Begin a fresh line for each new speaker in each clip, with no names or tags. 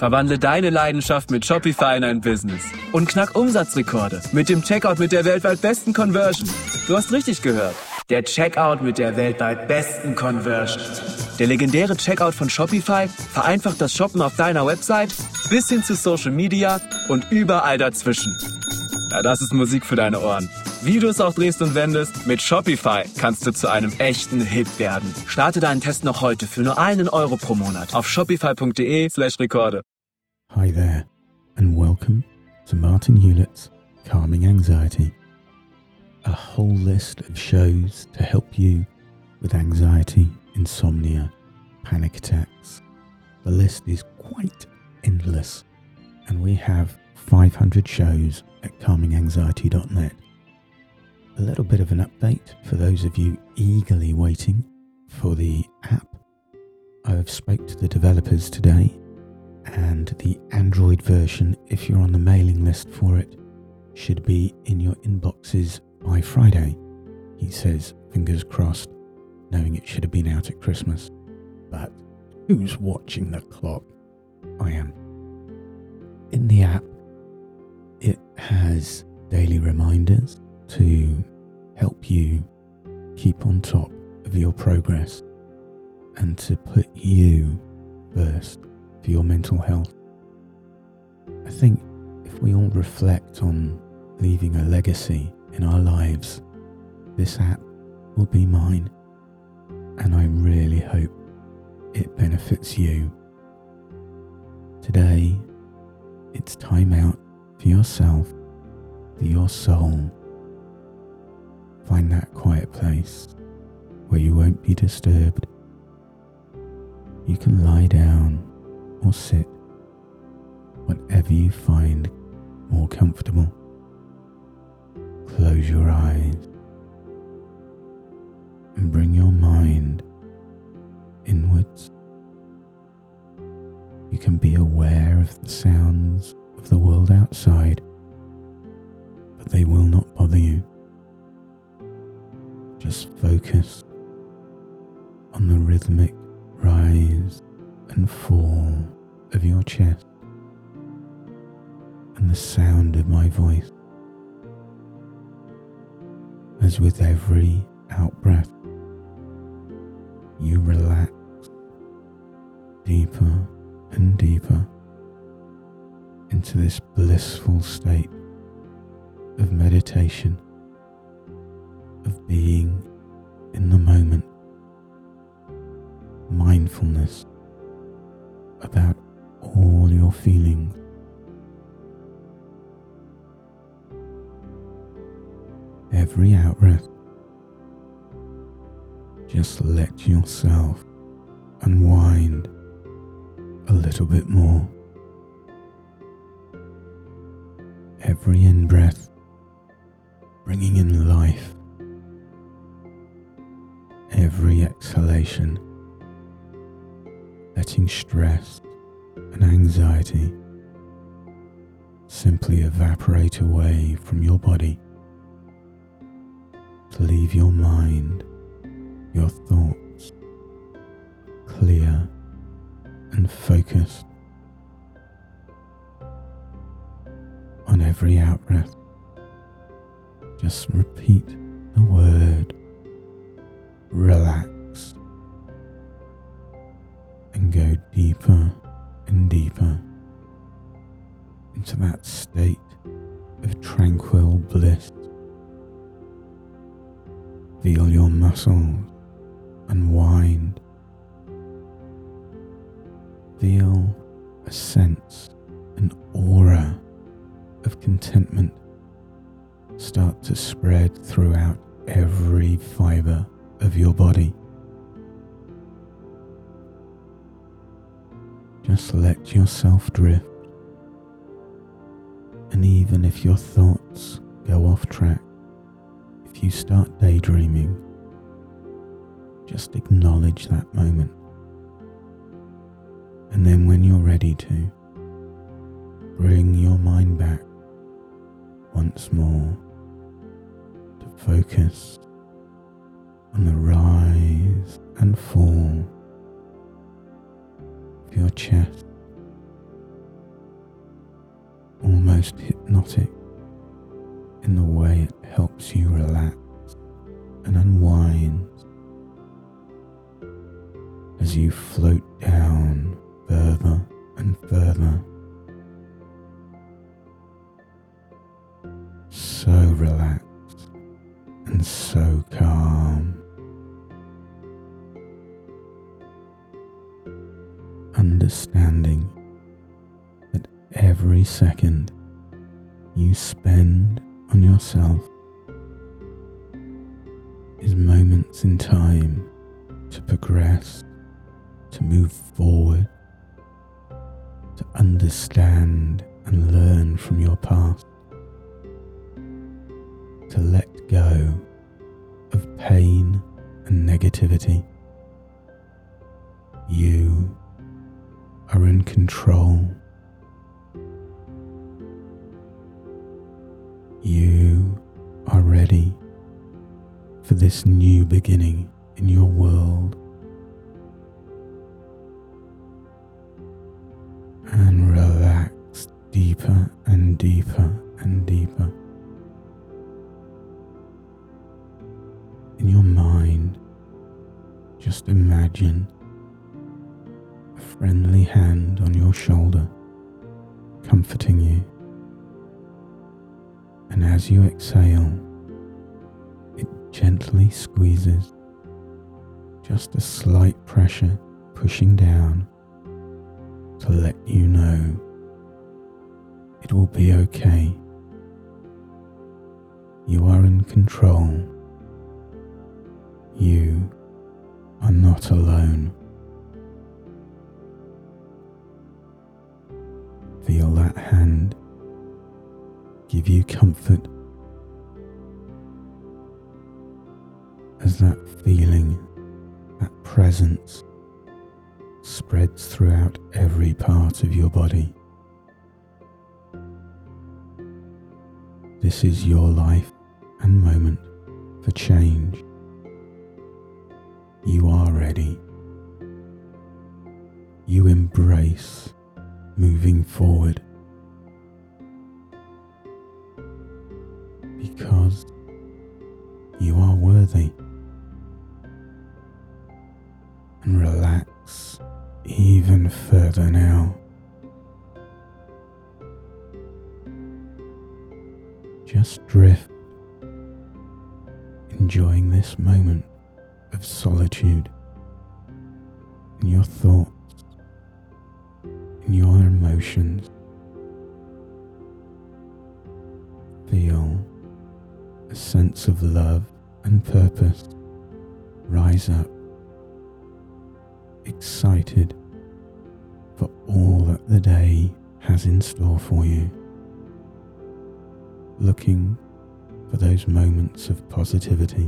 Verwandle deine Leidenschaft mit Shopify in ein Business. Und knack Umsatzrekorde mit dem Checkout mit der weltweit besten Conversion. Du hast richtig gehört. Der Checkout mit der weltweit besten Conversion. Der legendäre Checkout von Shopify vereinfacht das Shoppen auf deiner Website bis hin zu Social Media und überall dazwischen. Ja, das ist Musik für deine Ohren. Wie du es auch drehst und wendest, mit Shopify kannst du zu einem echten Hit werden. Starte deinen Test noch heute für nur €1 pro Monat auf shopify.de/Rekorde.
Hi there, and welcome to Martin Hewlett's Calming Anxiety, a whole list of shows to help you with anxiety, insomnia, panic attacks. The list is quite endless, and we have 500 shows at calminganxiety.net. A little bit of an update for those of you eagerly waiting for the app. I have spoke to the developers today, and the Android version, if you're on the mailing list for it, should be in your inboxes by Friday. He says, fingers crossed, knowing it should have been out at Christmas. But who's watching the clock? I am. In the app, it has daily reminders to help you keep on top of your progress and to put you first for your mental health. I think if we all reflect on leaving a legacy in our lives, this app will be mine, and I really hope it benefits you. Today, it's time out for yourself, for your soul. Find that quiet place where you won't be disturbed. You can lie down or sit, whatever you find more comfortable. Close your eyes and bring your mind inwards. You can be aware of the sounds of the world outside, but they will not bother you. Just focus on the rhythmic rise and fall of your chest and the sound of my voice. As with every out-breath, you relax deeper and deeper into this blissful state of meditation, of being in the moment, mindfulness about all your feelings. Every out-breath, just let yourself unwind a little bit more. Every in-breath, bringing in life. Every exhalation, letting stress and anxiety simply evaporate away from your body to leave your mind, your thoughts clear and focused. On every out-breath, just repeat the word relax and go deeper and deeper into that state of tranquil bliss. Feel your muscles unwind. Feel a sense, an aura of contentment start to spread throughout every fibre of your body. Just let yourself drift, and even if your thoughts go off track, if you start daydreaming, just acknowledge that moment, and then when you're ready to, bring your mind back once more to focus on the rise and fall of your chest almost hypnotic in the way it helps you relax and unwind as you float down further and further. So relaxed and so calm. Understanding that every second you spend on yourself is moments in time to progress, to move forward, to understand and learn from your past, to let go of pain and negativity. You are in control. You are ready for this new beginning in your world. And relax deeper and deeper and deeper. In your mind, just imagine a friendly hand on your shoulder, comforting you. And as you exhale, it gently squeezes, just a slight pressure pushing down to let you know it will be okay. You are in control. You are not alone. Feel that hand give you comfort as that feeling, that presence spreads throughout every part of your body. This is your life and moment for change. You are ready. You embrace moving forward because you are worthy. And relax even further now. Just drift, enjoying this moment of solitude in your thoughts, in your emotions. Feel a sense of love and purpose rise up, excited for all that the day has in store for you, looking for those moments of positivity.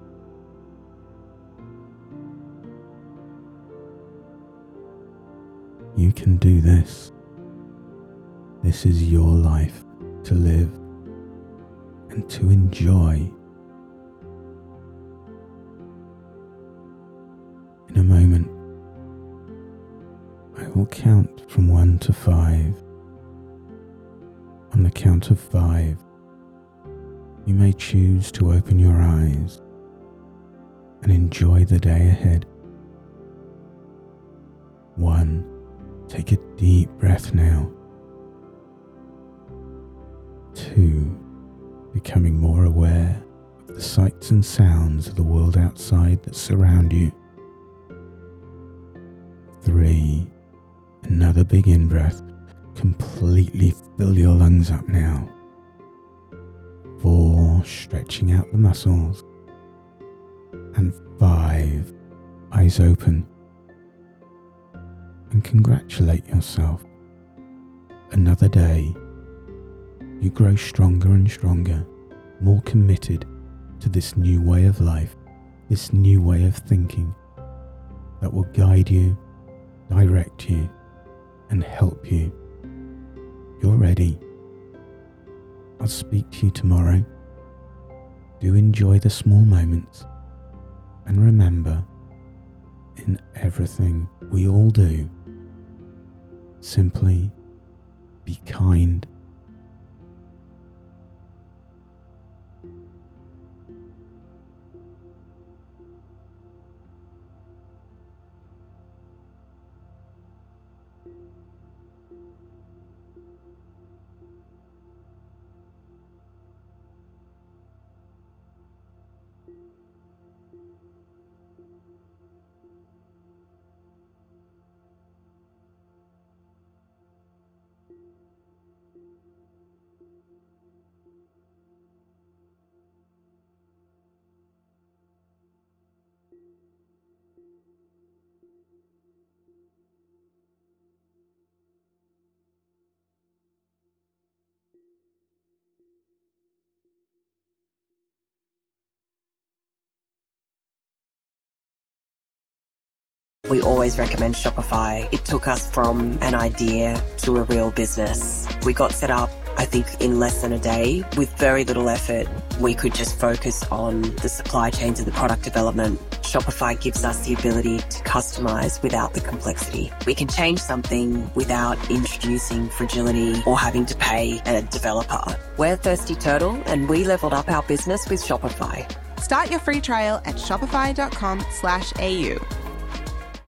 You can do this. This is your life to live and to enjoy. In a moment, I will count from 1 to 5. On the count of 5, you may choose to open your eyes and enjoy the day ahead. 1. Take a deep breath now. 2. Becoming more aware of the sights and sounds of the world outside that surround you. 3. Another big in-breath. Completely fill your lungs up now. 4. Stretching out the muscles. And 5. Eyes open. And congratulate yourself. Another day. You grow stronger and stronger, more committed to this new way of life, this new way of thinking that will guide you, direct you, and help you. You're ready. I'll speak to you tomorrow. Do enjoy the small moments, and remember, in everything we all do, simply be kind
We always recommend Shopify. It took us from an idea to a real business. We got set up, I think, in less than a day with very little effort. We could just focus on the supply chains and the product development. Shopify gives us the ability to customize without the complexity. We can change something without introducing fragility or having to pay a developer. We're Thirsty Turtle, and we leveled up our business with Shopify.
Start your free trial at shopify.com/au.